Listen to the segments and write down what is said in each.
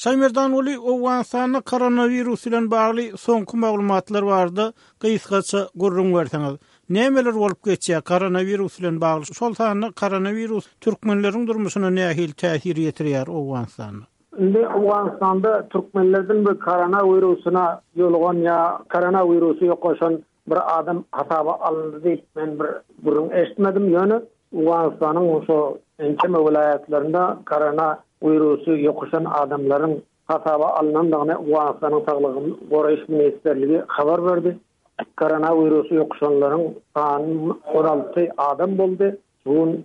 Şaymerdan uly Owganistanda koronavirus bilen bagly soňky maglumatlar bardy. Gysgaça gurrun berseňiz. Nämeler bolup geçýär koronavirus bilen bagly? Şol sany koronavirus türkmenleriň durmuşyna nähil täsir ýetirýär Owganistanda? Indi Owganistanda türkmenlerden bir koronavirusuna ýolgan ya koronavirusy ýokaşan bir adam hasaba alındy diýip men bir burun eşitmedim. Ýöne Owganistanyň oşo ençeme vilayatlarında koronavirusy ýokaşan adamlaryň hasaba alınandygyny Owganistanyň Saglyk Goraýyş Ministrligi habar berdi. Koronavirusy ýokaşanlaryň sany 16 adam boldy. Bun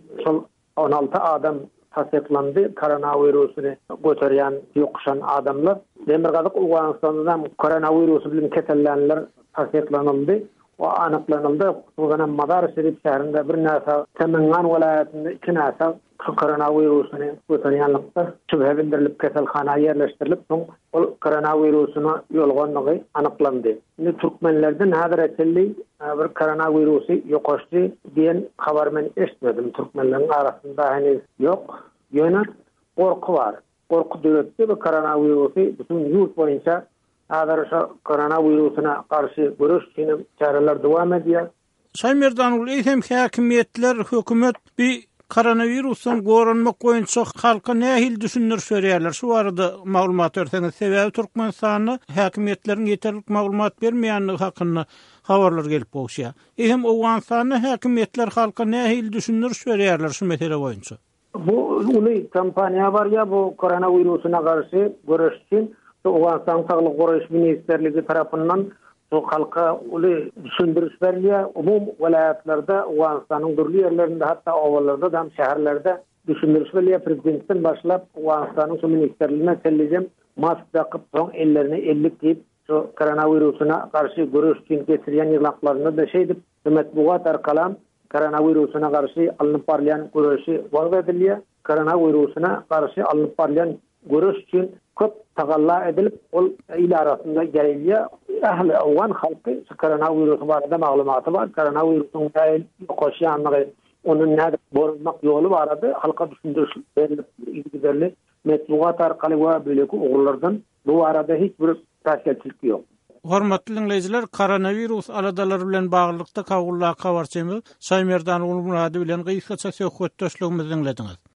16 adam tasdiklandı koronavirusunu götürýän ýokşan adamlar. Demirgazyk Owganistanda koronavirus bilen kesellenler tasdiklanyldy. O anyklanyldy. Bugün Madar Şerif şäherinde bir näse Temengan welaýatynda 2 näse koronavirusunu götürýänlikde şübhe bildirilip keselhanaga ýerleşdirilip, soň ol koronavirusuna ýolganlygy anyklandy. Indi türkmenlerden häzir etli bir koronavirusy ýokaşdy diýen habar men eşitmedim. Türkmenleriň arasynda henüz ýok. Ýöne gorku bar. Gorku döwletde bu koronavirusy bütün ýurt boýunça häzir şu koronavirusuna garşy görüş üçin çareler dowam edýär. Şaymerdan uly hem häkimetler, hökümet bir koronavirusun gorunmak boýunça halka nähil düşünür söýýärler. Şu arada maglumat berseňiz, sebäbi Türkmenistanyň häkimetleriň ýeterlik maglumat bermeýänligi hakynda habarlar gelip bolýar. Hem Owganistanyň häkimetler halka nähil düşünür söýýärler şu mesele boýunça. Bu uly kampaniýa bar ya bu koronavirusuna garşy görüş üçin Owganistanyň Saglyk Goraýyş Ministrligi tarapyndan bu halka uly düşündiriş berýär. Umum welaýatlarda Owganistanyň durly ýerlerinde hatda owalarda da şäherlerde düşündiriş berýär. Prezidentden başlap Owganistanyň şu ministrligine tellejem mask takyp soň ellerini ellik diýip şu koronavirusuna garşy görüş üçin getirýän ýylaklaryny da şeýdip matbuat arkalam koronavirusuna garşy alınıp barýan görüşi wagt edilýär. Koronavirusuna garşy alınıp barýan görüş üçin köp tagalla edilip ol ila arasında gelýär. Ahli Awgan halky koronavirus barada maglumaty bar. Koronavirusyň täýin ýokaşýanlygy, onuň näde borulmak ýoly barady. Halka düşündiriş berilip ilgiderli matbuat arkaly we böleki ugurlardan bu arada hiç bir täsirçilik ýok. Hormatly dinleýijiler, koronavirus aladalary bilen baglykda kawullar habarçymyz Şaymerdan Ulmurady bilen gysgaça söhbetdeşligimizi dinlediňiz.